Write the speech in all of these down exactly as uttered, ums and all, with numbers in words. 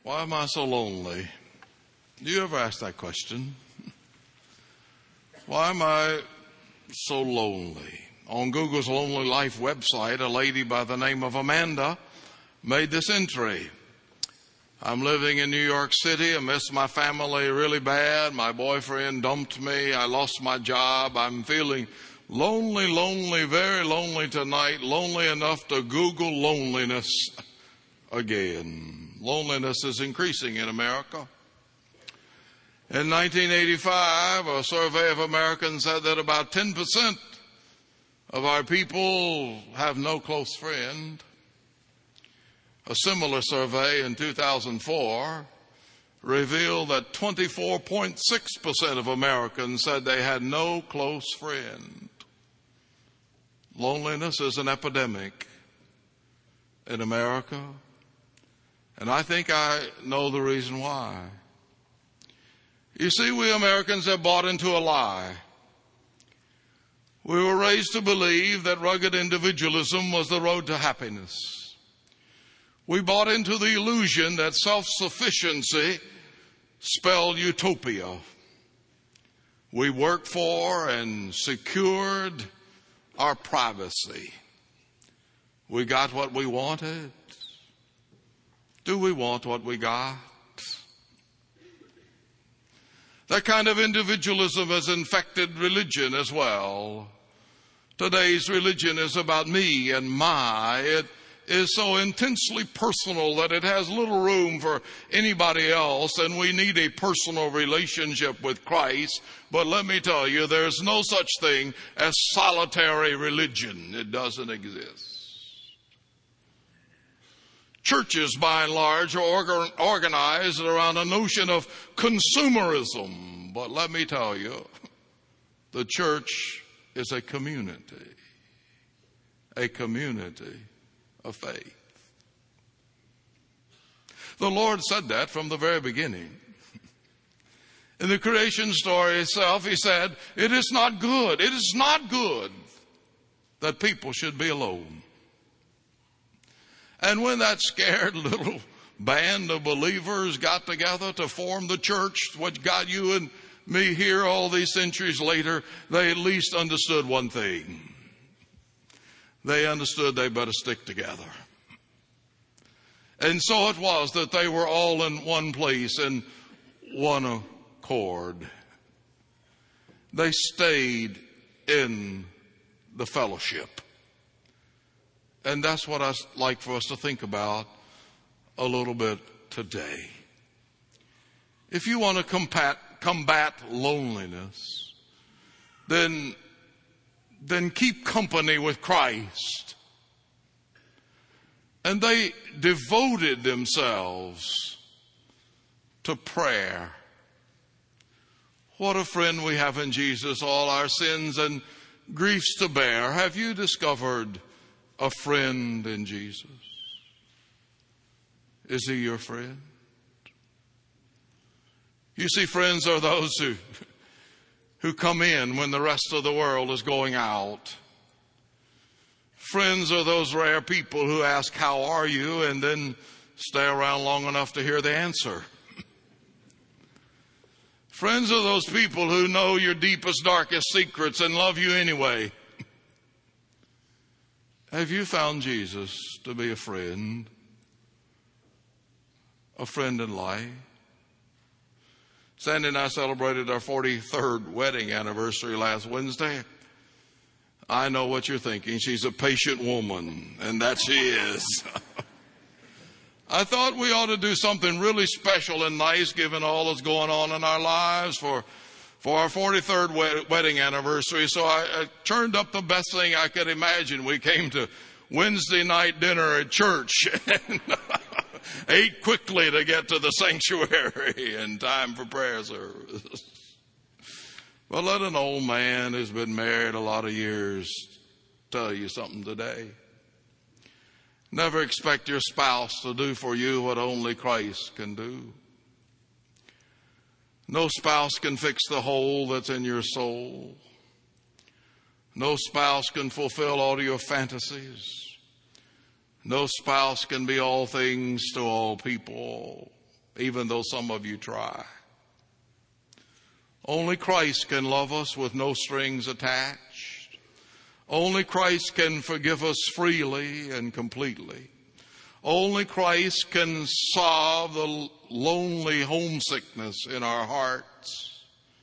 Why am I so lonely? Do you ever ask that question? Why am I so lonely? On Google's Lonely Life website, a lady by the name of Amanda made this entry. I'm living in New York City. I miss my family really bad. My boyfriend dumped me. I lost my job. I'm feeling lonely, lonely, very lonely tonight. Lonely enough to Google loneliness again. Loneliness is increasing in America. In nineteen eighty-five, a survey of Americans said that about ten percent of our people have no close friend. A similar survey in two thousand four revealed that twenty-four point six percent of Americans said they had no close friend. Loneliness is an epidemic in America, and I think I know the reason why. You see, we Americans have bought into a lie. We were raised to believe that rugged individualism was the road to happiness. We bought into the illusion that self-sufficiency spelled utopia. We worked for and secured our privacy. We got what we wanted. Do we want what we got? That kind of individualism has infected religion as well. Today's religion is about me and my. It is so intensely personal that it has little room for anybody else, and we need a personal relationship with Christ. But let me tell you, there's no such thing as solitary religion. It doesn't exist. Churches, by and large, are organized around a notion of consumerism. But let me tell you, the church is a community, a community of faith. The Lord said that from the very beginning. In the creation story itself, He said, it is not good, it is not good that people should be alone. And when that scared little band of believers got together to form the church, which got you and me here all these centuries later, they at least understood one thing. They understood they better stick together. And so it was that they were all in one place in one accord. They stayed in the fellowship. And that's what I'd like for us to think about a little bit today. If you want to combat, combat loneliness, then, then keep company with Christ. And they devoted themselves to prayer. What a friend we have in Jesus, all our sins and griefs to bear. Have you discovered a friend in Jesus? Is He your friend? You see, friends are those who, who come in when the rest of the world is going out. Friends are those rare people who ask, how are you? And then stay around long enough to hear the answer. Friends are those people who know your deepest, darkest secrets and love you anyway. Have you found Jesus to be a friend? A friend in life? Sandy and I celebrated our forty-third wedding anniversary last Wednesday. I know what you're thinking. She's a patient woman, and that she is. I thought we ought to do something really special and nice given all that's going on in our lives for For our forty-third wedding anniversary. So I, I turned up the best thing I could imagine. We came to Wednesday night dinner at church and ate quickly to get to the sanctuary in time for prayer service. But let an old man who's been married a lot of years tell you something today. Never expect your spouse to do for you what only Christ can do. No spouse can fix the hole that's in your soul. No spouse can fulfill all your fantasies. No spouse can be all things to all people. even though some of you try. Only Christ can love us with no strings attached. Only Christ can forgive us freely and completely. Only Christ can solve the lonely homesickness in our hearts.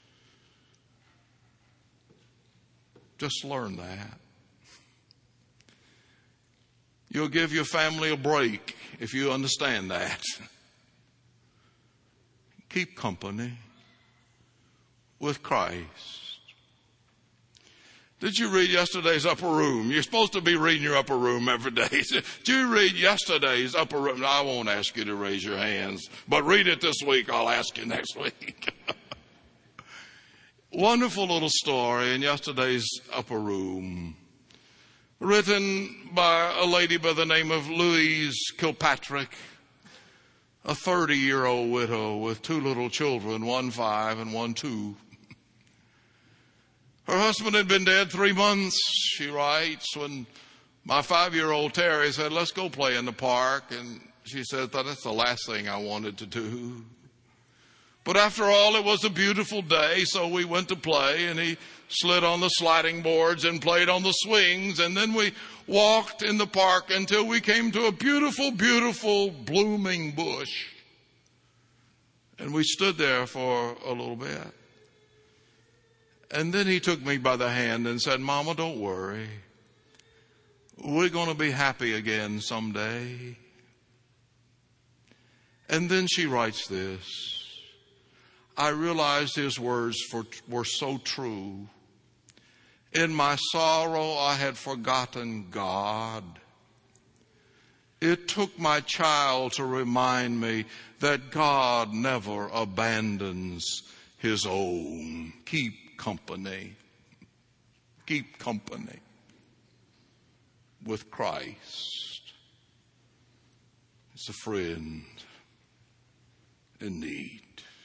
Just learn that. You'll give your family a break if you understand that. Keep company with Christ. Did you read yesterday's Upper Room? You're supposed to be reading your Upper Room every day. Did you read yesterday's Upper Room? I won't ask you to raise your hands, but read it this week. I'll ask you next week. Wonderful little story in yesterday's Upper Room, written by a lady by the name of Louise Kilpatrick, a thirty-year-old widow with two little children, one five and one two. Her husband had been dead three months, she writes, when my five-year-old Terry said, let's go play in the park. And she said, that's the last thing I wanted to do. But after all, it was a beautiful day, so we went to play, and he slid on the sliding boards and played on the swings, and then we walked in the park until we came to a beautiful, beautiful blooming bush. And we stood there for a little bit. And then he took me by the hand and said, Mama, don't worry. We're going to be happy again someday. And then she writes this. I realized his words for, were so true. In my sorrow, I had forgotten God. It took my child to remind me that God never abandons his own. Keep company. Keep company with Christ. It's a friend in need.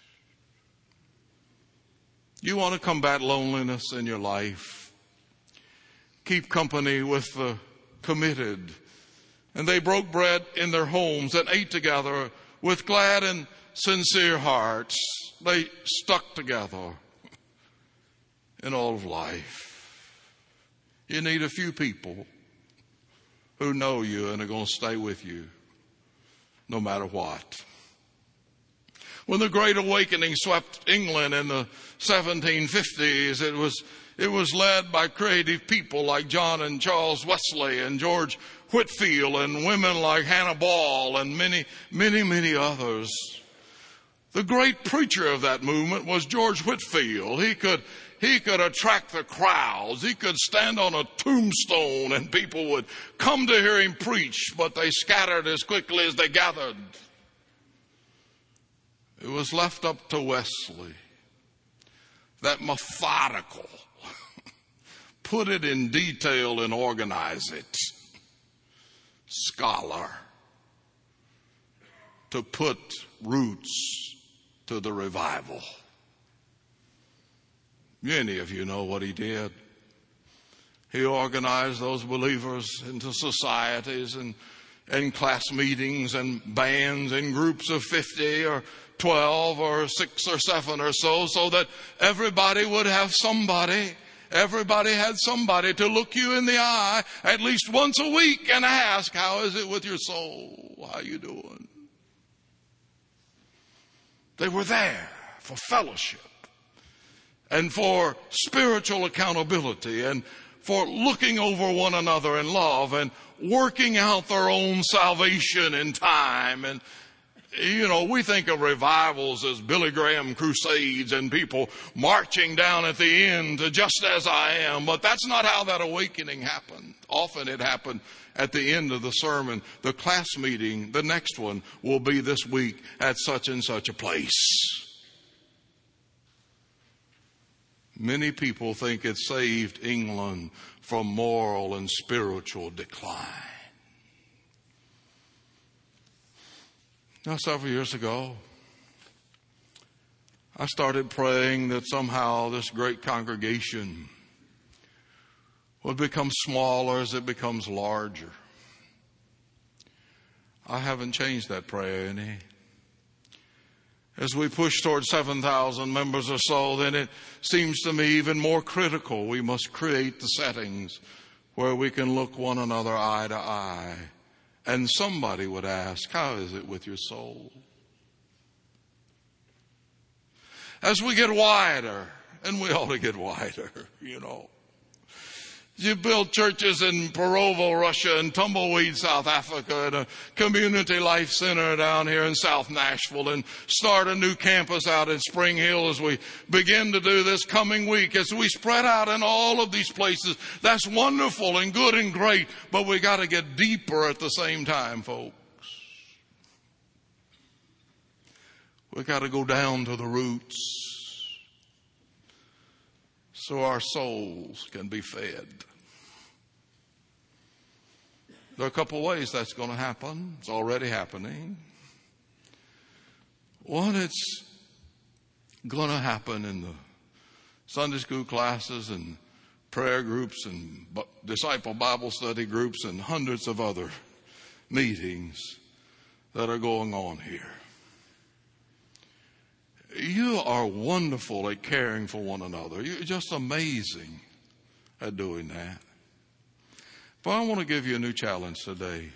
You want to combat loneliness in your life? Keep company with the committed. And they broke bread in their homes and ate together with glad and sincere hearts. They stuck together in all of life. You need a few people who know you and are going to stay with you no matter what. When the Great Awakening swept England in the seventeen fifties, it was it was led by creative people like John and Charles Wesley and George Whitefield and women like Hannah Ball and many, many, many others. The great preacher of that movement was George Whitefield. He could He could attract the crowds. He could stand on a tombstone and people would come to hear him preach, but they scattered as quickly as they gathered. It was left up to Wesley, that methodical, put it in detail and organize it, scholar, to put roots to the revival. Many of you know what he did. He organized those believers into societies and, and class meetings and bands in groups of fifty or twelve or six or seven or so, so that everybody would have somebody, everybody had somebody to look you in the eye at least once a week and ask, how is it with your soul? How you doing? They were there for fellowship and for spiritual accountability and for looking over one another in love and working out their own salvation in time. And, you know, we think of revivals as Billy Graham crusades and people marching down at the end to Just As I Am, but that's not how that awakening happened. Often it happened at the end of the sermon. The class meeting, the next one, will be this week at such and such a place. Many people think it saved England from moral and spiritual decline. Now, several years ago, I started praying that somehow this great congregation would become smaller as it becomes larger. I haven't changed that prayer any. As we push toward seven thousand members or so, then it seems to me even more critical. We must create the settings where we can look one another eye to eye. And somebody would ask, how is it with your soul? As we get wider, and we ought to get wider, you know. You build churches in Perovo, Russia, and Tumbleweed, South Africa, and a community life center down here in South Nashville, and start a new campus out in Spring Hill as we begin to do this coming week. As we spread out in all of these places, that's wonderful and good and great, but we got to get deeper at the same time, folks. We got to go down to the roots so our souls can be fed. There are a couple ways that's going to happen. It's already happening. One, it's going to happen in the Sunday school classes and prayer groups and disciple Bible study groups and hundreds of other meetings that are going on here. You are wonderful at caring for one another. You're just amazing at doing that. But I want to give you a new challenge today.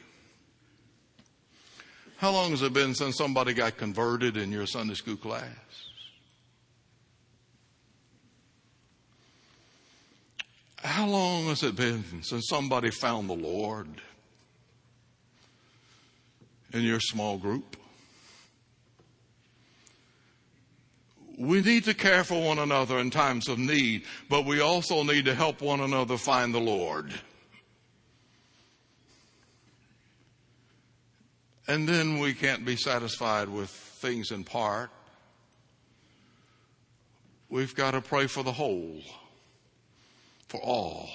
How long has it been since somebody got converted in your Sunday school class? How long has it been since somebody found the Lord in your small group? We need to care for one another in times of need, but we also need to help one another find the Lord. And then we can't be satisfied with things in part. We've got to pray for the whole, for all,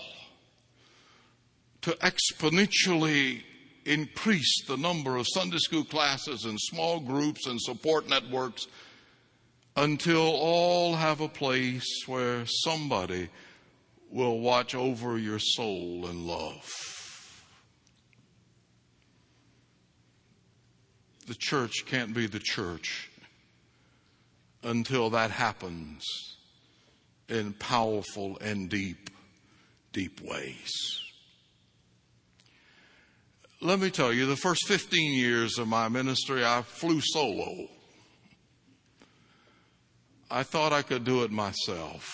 to exponentially increase the number of Sunday school classes and small groups and support networks until all have a place where somebody will watch over your soul in love. The church can't be the church until that happens in powerful and deep, deep ways. Let me tell you, the first fifteen years of my ministry, I flew solo. I thought I could do it myself.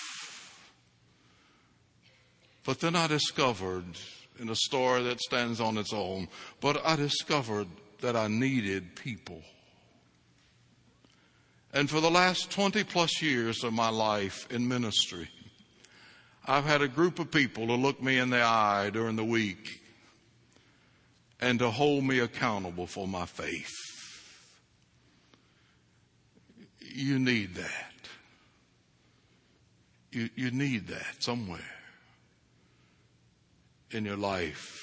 But then I discovered, in a story that stands on its own, but I discovered that I needed people. And for the last twenty plus years of my life in ministry, I've had a group of people to look me in the eye during the week and to hold me accountable for my faith. You need that. You, you need that somewhere in your life.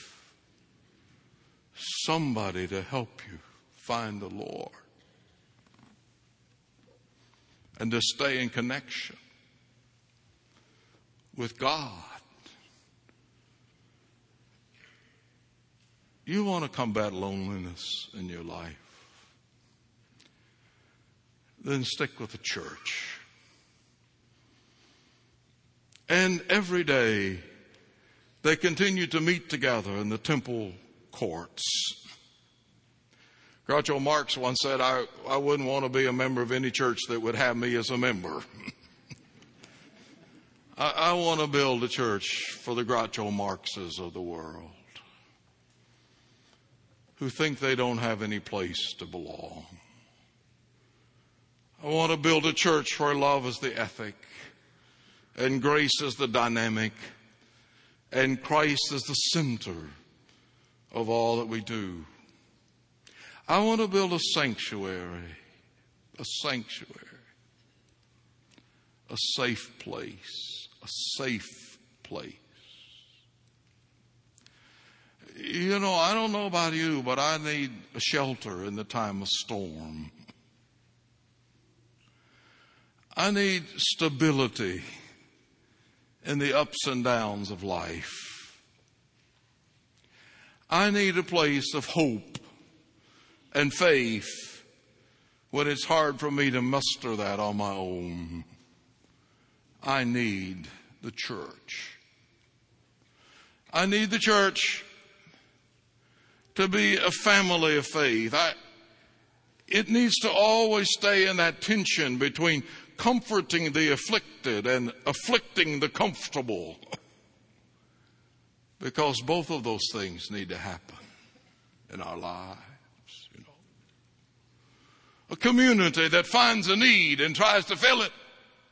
Somebody to help you find the Lord and to stay in connection with God. You want to combat loneliness in your life? Then stick with the church. And every day they continue to meet together in the temple courts. Groucho Marx once said, I, I wouldn't want to be a member of any church that would have me as a member. I, I want to build a church for the Groucho Marxes of the world who think they don't have any place to belong. I want to build a church where love is the ethic and grace is the dynamic and Christ is the center of all that we do. I want to build a sanctuary, a sanctuary, a safe place, a safe place. You know, I don't know about you, but I need a shelter in the time of storm. I need stability in the ups and downs of life. I need a place of hope and faith when it's hard for me to muster that on my own, I need the church. I need the church to be a family of faith. I, it needs to always stay in that tension between comforting the afflicted and afflicting the comfortable. Because both of those things need to happen in our lives. You know, a community that finds a need and tries to fill it.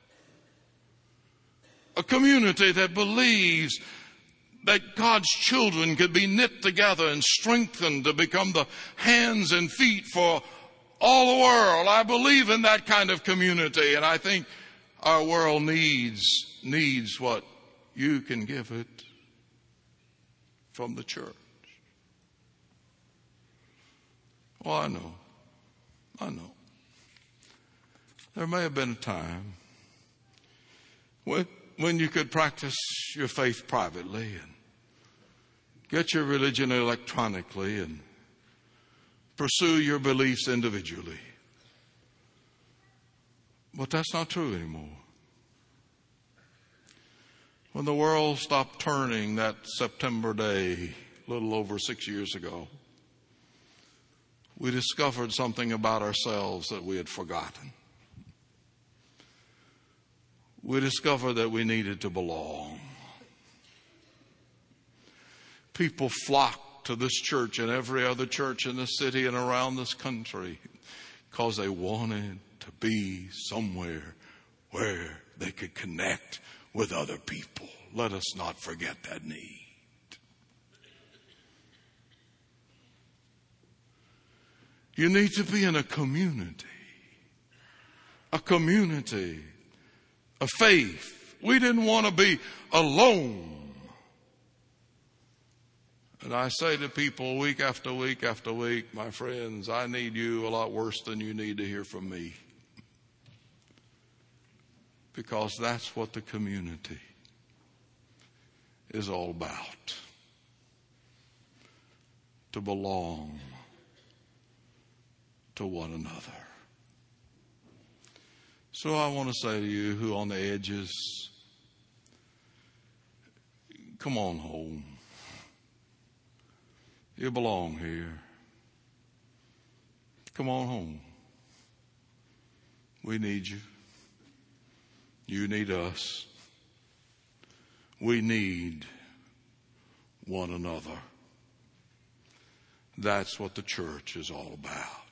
A community that believes that God's children could be knit together and strengthened to become the hands and feet for all the world. I believe in that kind of community, and I think our world needs needs what you can give it from the church. Oh, I know. I know. There may have been a time when, when you could practice your faith privately and get your religion electronically and pursue your beliefs individually. But that's not true anymore. When the world stopped turning that September day, a little over six years ago, we discovered something about ourselves that we had forgotten. We discovered that we needed to belong. People flocked to this church and every other church in the city and around this country because they wanted to be somewhere where they could connect with other people. Let us not forget that need. You need to be in a community. A community of faith. We didn't want to be alone. And I say to people week after week after week, my friends, I need you a lot worse than you need to hear from me. Because that's what the community is all about. To belong to one another. So I want to say to you who are on the edges, come on home. You belong here. Come on home. We need you. You need us. We need one another. That's what the church is all about.